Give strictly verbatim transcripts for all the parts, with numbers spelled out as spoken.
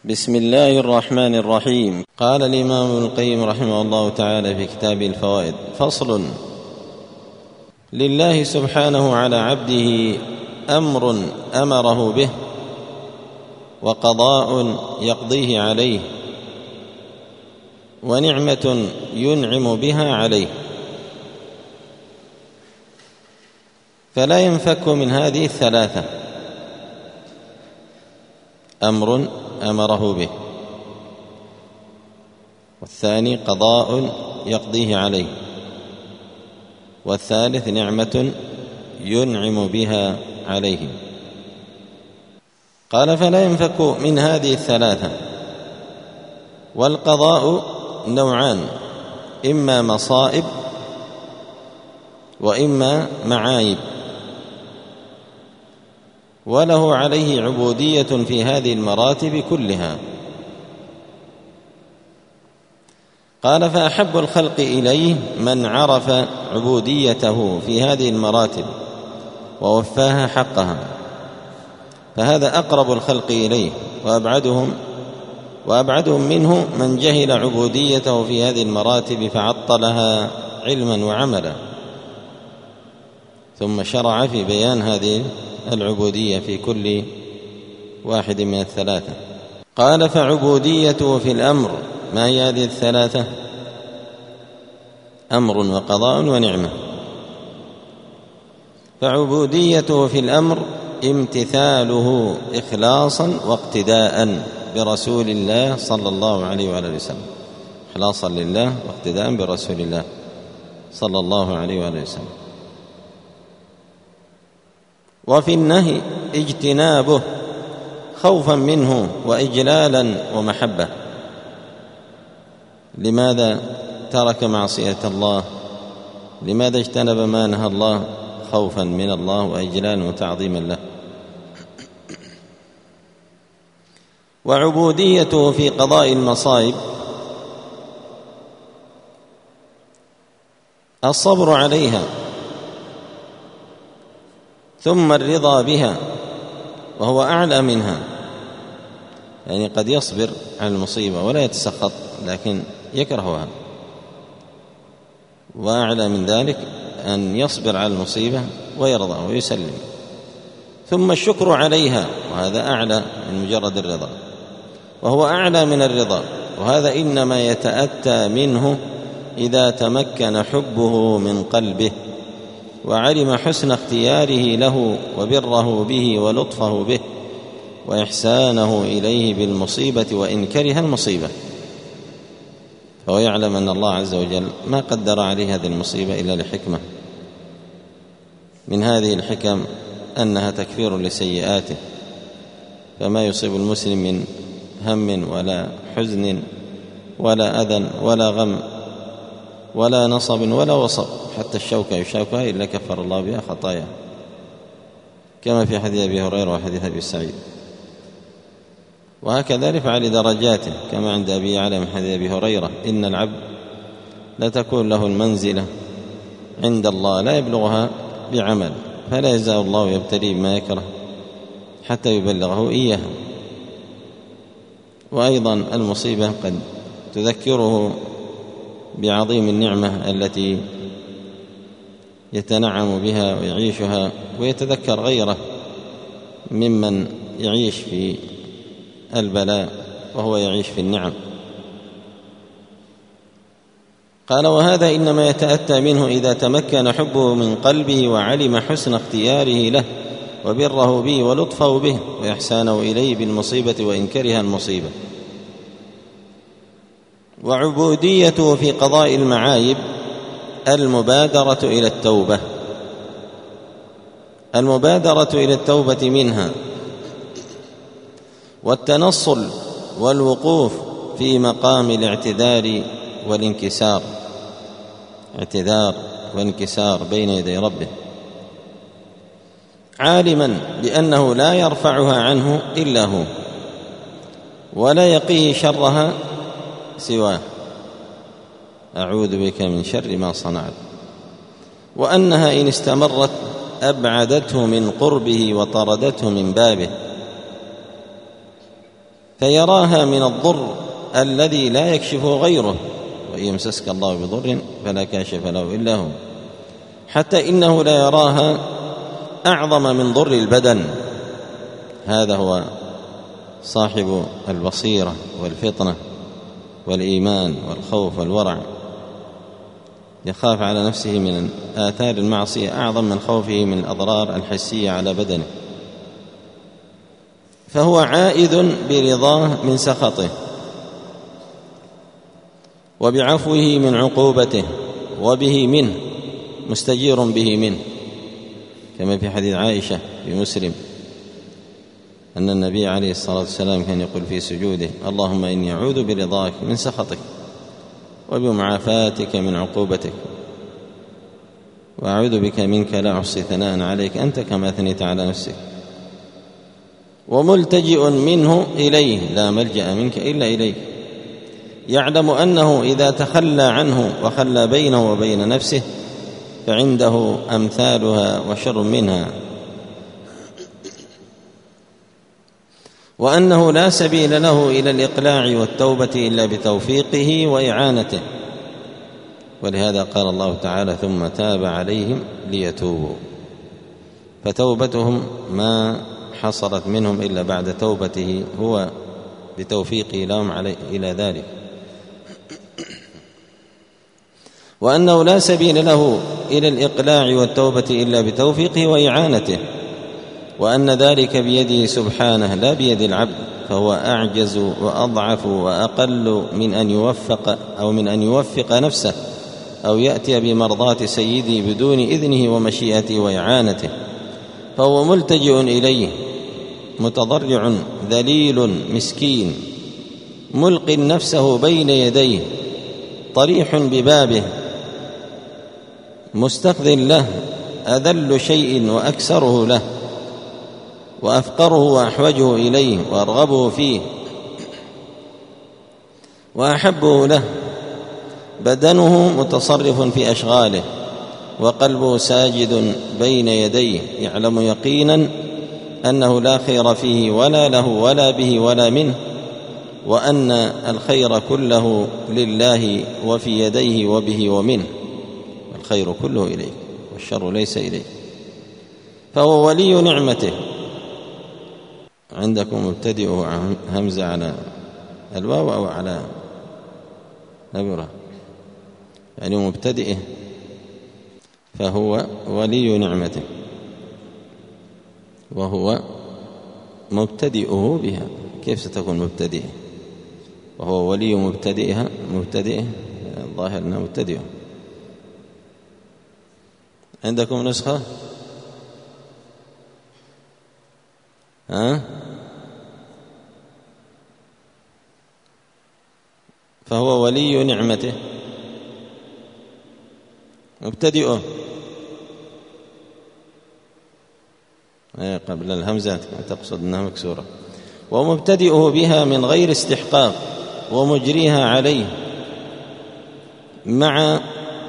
بسم الله الرحمن الرحيم. قال الإمام ابن القيم رحمه الله تعالى في كتاب الفوائد: فصل: لله سبحانه على عبده أمر أمره به، وقضاء يقضيه عليه، ونعمة ينعم بها عليه، فلا ينفك من هذه الثلاثة: أمر أمره به، والثاني قضاء يقضيه عليه، والثالث نعمة ينعم بها عليه. قال: فلا ينفك من هذه الثلاثة. والقضاء نوعان: إما مصائب وإما معايب، وله عليه عبودية في هذه المراتب كلها. قال: فأحب الخلق إليه من عرف عبوديته في هذه المراتب ووفاها حقها، فهذا أقرب الخلق إليه، وأبعدهم وأبعدهم منه من جهل عبوديته في هذه المراتب فعطلها علما وعملا. ثم شرع في بيان هذه العبودية في كل واحد من الثلاثة. قال: فعبوديته في الأمر، ما هي هذه الثلاثة؟ أمر وقضاء ونعمة. فعبوديته في الأمر امتثاله إخلاصا واقتداء برسول الله صلى الله عليه وآله وسلم، إخلاصا لله واقتداء برسول الله صلى الله عليه وآله وسلم. وفي النهي اجتنابه خوفا منه وإجلالا ومحبة. لماذا ترك معصية الله؟ لماذا اجتنب ما نهى الله؟ خوفا من الله وإجلالا وتعظيما له. وعبوديته في قضاء المصائب الصبر عليها، ثم الرضا بها، وهو أعلى منها. يعني قد يصبر على المصيبة ولا يتسخط، لكن يكرهها. وأعلى من ذلك أن يصبر على المصيبة ويرضى ويسلم. ثم الشكر عليها، وهذا أعلى من مجرد الرضا، وهو أعلى من الرضا، وهذا إنما يتأتى منه إذا تمكن حبه من قلبه، وعلم حسن اختياره له وبره به ولطفه به وإحسانه إليه بالمصيبة وإن كره المصيبة. فهو يعلم أن الله عز وجل ما قدر عليه هذه المصيبة إلا لحكمة. من هذه الحكم أنها تكفير لسيئاته، فما يصيب المسلم من هم ولا حزن ولا أذى ولا غم ولا نصب ولا وصب، حتى الشوكة يشاكها إلا كفر الله بها خطايا، كما في حديث أبي هريرة وحديث أبي سعيد. وهكذا رفع لدرجاته، كما عند أبي يعلى من حديث أبي هريرة: إن العبد لتكون له المنزلة عند الله لا يبلغها بعمل، فلا يزال الله يبتلي بما يكره حتى يبلغه إياها. وأيضا المصيبة قد تذكره بعظيم النعمة التي يتنعم بها ويعيشها، ويتذكر غيره ممن يعيش في البلاء وهو يعيش في النعم. قال: وهذا إنما يتأتى منه إذا تمكن حبه من قلبه وعلم حسن اختياره له وبره به ولطفه به وإحسانه إليه بالمصيبة وإن كره المصيبة. وعبوديته في قضاء المعايب المبادرة إلى التوبة، المبادرة إلى التوبة منها، والتنصل والوقوف في مقام الاعتذار والانكسار، اعتذار وانكسار بين يدي ربه، عالما بأنه لا يرفعها عنه إلا هو، ولا يقيه شرها سواه. أعوذ بك من شر ما صنعت. وأنها إن استمرت أبعدته من قربه وطردته من بابه. فيراها من الضر الذي لا يكشفه غيره، وإن يمسسك الله بضر فلا كاشف له إلا هو، حتى إنه لا يراها أعظم من ضر البدن. هذا هو صاحب البصيرة والفطنة والإيمان والخوف والورع، يخاف على نفسه من آثار المعصية أعظم من خوفه من الأضرار الحسية على بدنه، فهو عائد برضاه من سخطه وبعفوه من عقوبته وبه منه، مستجير به منه، كما في حديث عائشة في مسلم أن النبي عليه الصلاة والسلام كان يقول في سجوده: اللهم إني أعوذ برضاك من سخطك وبمعافاتك من عقوبتك، وأعوذ بك منك لا أحصي ثناء عليك أنت كما أثنيت على نفسك، وملتجئ منه إليه لا ملجأ منك إلا إليك، يعلم أنه إذا تخلى عنه وخلى بينه وبين نفسه فعنده أمثالها وشر منها، وأنه لا سبيل له إلى الإقلاع والتوبة إلا بتوفيقه وإعانته. ولهذا قال الله تعالى: ثم تاب عليهم ليتوبوا، فتوبتهم ما حصلت منهم إلا بعد توبته هو بتوفيقه لهم عليه إلى ذلك، وأنه لا سبيل له إلى الإقلاع والتوبة إلا بتوفيقه وإعانته، وأن ذلك بيده سبحانه لا بيد العبد، فهو أعجز وأضعف وأقل من أن يوفق أو من أن يوفق نفسه أو يأتي بمرضاة سيده بدون إذنه ومشيئته وإعانته، فهو ملتجئ إليه متضرع ذليل مسكين ملق نفسه بين يديه طريح ببابه مستخذ له أذل شيء وأكسره له وأفقره وأحوجه إليه وأرغبه فيه وأحبه له، بدنه متصرف في أشغاله وقلبه ساجد بين يديه، يعلم يقينا أنه لا خير فيه ولا له ولا به ولا منه، وأن الخير كله لله وفي يديه وبه ومنه، الخير كله إليه والشر ليس إليه، فهو ولي نعمته. عندكم مبتدئ همزة على الواو أو على نبرة، يعني مبتدئه، فهو ولي نعمته وهو مبتدئه بها. كيف ستكون مبتدئه وهو ولي مبتدئها؟ مبتدئه الظاهر أنه مبتدئه. عندكم نسخة؟ ها؟ فهو ولي نعمته مبتدئه قبل الهمزات تقصد أنها مكسورة، ومبتدئه بها من غير استحقاق ومجريها عليه مع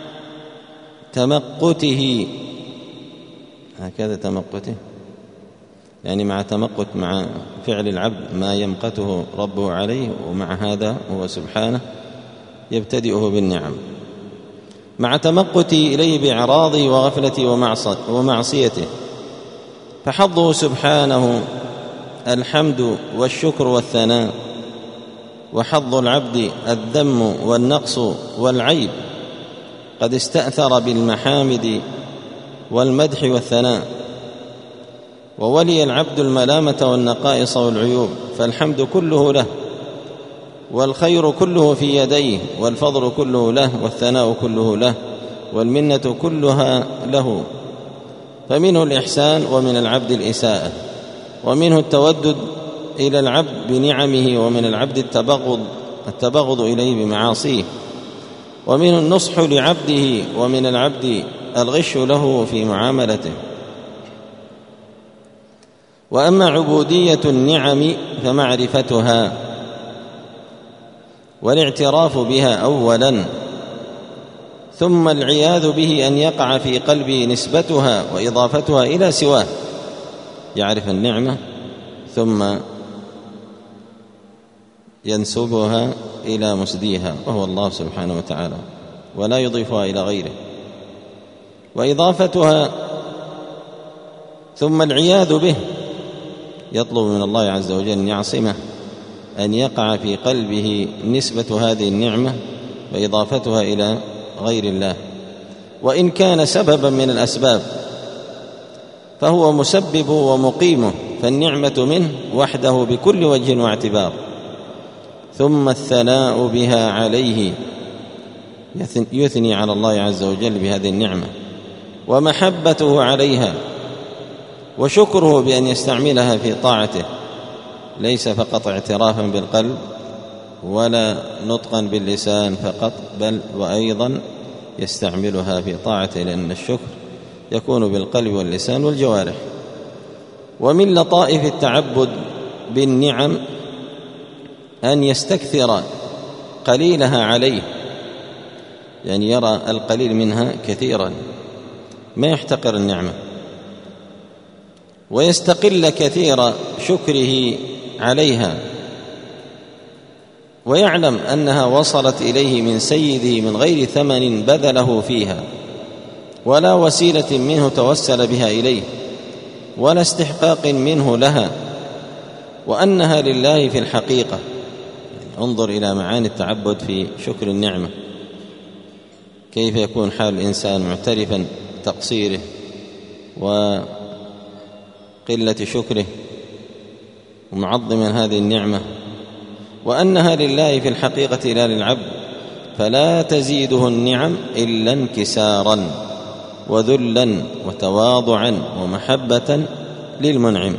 تمقته، هكذا تمقته يعني مع تمقت مع فعل العبد ما يمقته ربه عليه، ومع هذا هو سبحانه يبتدئه بالنعم مع تمقتي إليه بإعراضي وغفلتي ومعصيته، فحظه سبحانه الحمد والشكر والثناء، وحظ العبد الذم والنقص والعيب، قد استأثر بالمحامد والمدح والثناء، وولي العبد الملامة والنقائص والعيوب، فالحمد كله له والخير كله في يديه والفضل كله له والثناء كله له والمنة كلها له، فمنه الإحسان ومن العبد الإساءة، ومنه التودد إلى العبد بنعمه، ومن العبد التبغض التبغض إليه بمعاصيه، ومنه النصح لعبده، ومن العبد الغش له في معاملته. وأما عبودية النعم فمعرفتها والاعتراف بها أولا، ثم العياذ به أن يقع في قلبي نسبتها وإضافتها إلى سواه، يعرف النعمة ثم ينسبها إلى مسديها وهو الله سبحانه وتعالى، ولا يضيفها إلى غيره. وإضافتها ثم العياذ به، يطلب من الله عز وجل أن يعصمه، أن يقع في قلبه نسبة هذه النعمة وإضافتها إلى غير الله، وإن كان سببا من الأسباب فهو مسبب ومقيمه، فالنعمة منه وحده بكل وجه واعتبار. ثم الثناء بها عليه، يثني على الله عز وجل بهذه النعمة، ومحبته عليها، وشكره بأن يستعملها في طاعته، ليس فقط اعترافا بالقلب ولا نطقا باللسان فقط، بل وأيضا يستعملها في طاعته، لأن الشكر يكون بالقلب واللسان والجوارح. ومن لطائف التعبد بالنعم أن يستكثر قليلها عليه، يعني يرى القليل منها كثيرا، ما يحتقر النعمة، ويستقل كثير شكره عليها، ويعلم أنها وصلت إليه من سيده من غير ثمن بذله فيها، ولا وسيلة منه توسل بها إليه، ولا استحقاق منه لها، وأنها لله في الحقيقة. يعني انظر إلى معاني التعبد في شكر النعمة، كيف يكون حال الإنسان معترفا تقصيره وقلة شكره ومعظما هذه النعمة، وأنها لله في الحقيقة لا للعبد، فلا تزيده النعم إلا انكسارا وذلا وتواضعا ومحبة للمنعم،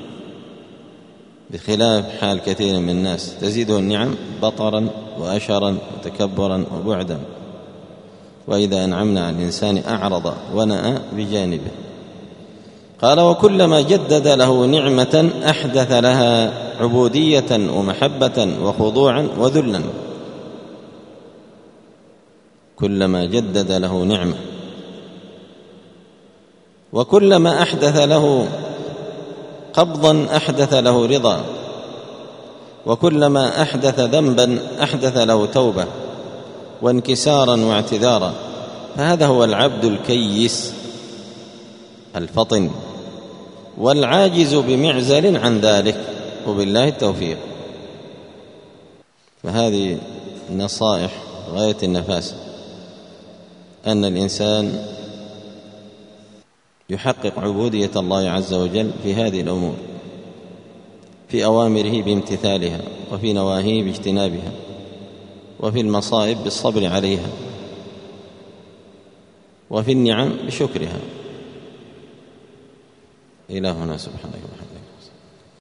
بخلاف حال كثير من الناس تزيده النعم بطرا وأشرا وتكبرا وبعدا، وإذا أنعمنا على الإنسان أعرض ونأى بجانبه. قال: وكلما جدد له نعمة أحدث لها عبودية ومحبة وخضوعا وذلا. كلما جدد له نعمة، وكلما أحدث له قبضا أحدث له رضا، وكلما أحدث ذنبا أحدث له توبة وانكسارا واعتذارا. فهذا هو العبد الكيس الفطن، والعاجز بمعزل عن ذلك، وبالله التوفيق. فهذه نصائح غاية النفاسة، أن الإنسان يحقق عبودية الله عز وجل في هذه الأمور، في أوامره بامتثالها، وفي نواهيه باجتنابها، وفي المصائب بالصبر عليها، وفي النعم بشكرها. إلهنا سبحانه وتعالى.